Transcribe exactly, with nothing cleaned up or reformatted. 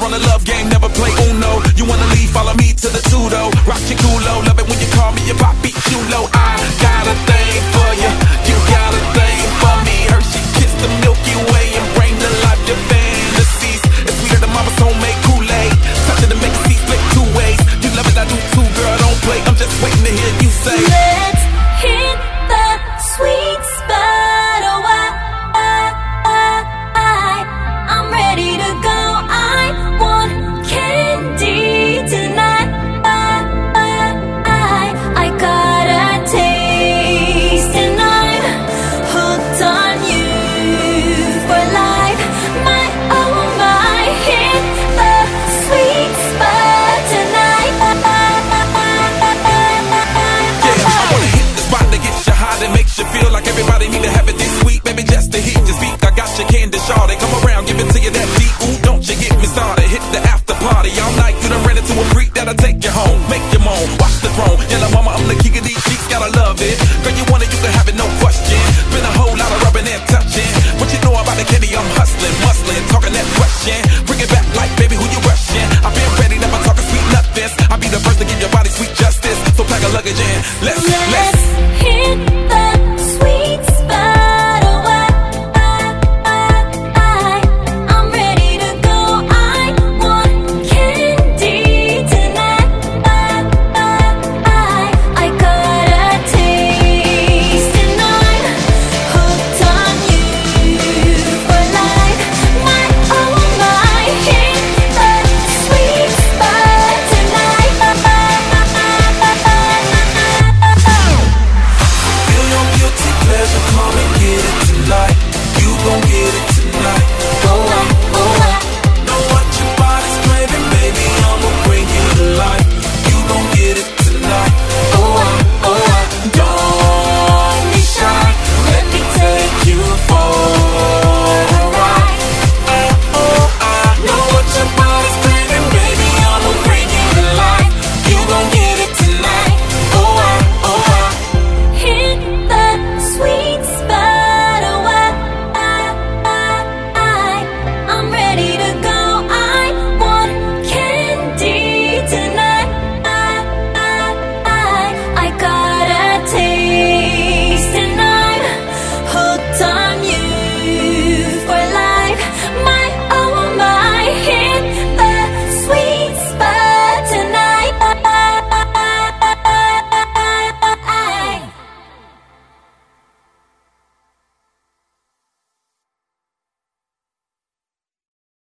on the love game, never play Uno. You wanna leave, follow me to the Tudo. Rock your culo, love it when you call me your papi chulo. I got a thing for you, you got a thing for me. Hershey kiss the Milky Way and bring to life your fantasies. It's weird that mama's homemade Kool-Aid, touch it to make it see split two ways. You love it, I do too, girl, don't play. I'm just waiting to hear you say, let's hit the sweet spot. Oh, I, I, I, I'm ready to go. I want candy tonight. I, I, I, I got a taste and I'm hooked on you for life. My, oh my, hit the sweet spot tonight. yeah, I wanna hit the spot that gets you high, that makes you feel like everybody need to have it this sweet. Baby, just to hit your speak, I got your candy shawty. Come around, give it to you that deep. Ooh, don't you get me started. Hit the after party all night. You done ran into a freak that'll take you home, make you moan, watch the throne. Yellow mama, I'm the king of these sheets, gotta love it. Girl, you want it, you can have it, no question. Been a whole lot of rubbing and touching. What you know about the candy? I'm hustling, muscling, talking that question. Bring it back like, baby, who you rushing? I've been ready, never talking sweet nothings. I'll be the first to give your body sweet justice. So pack a luggage in, let's, let's, let's hit the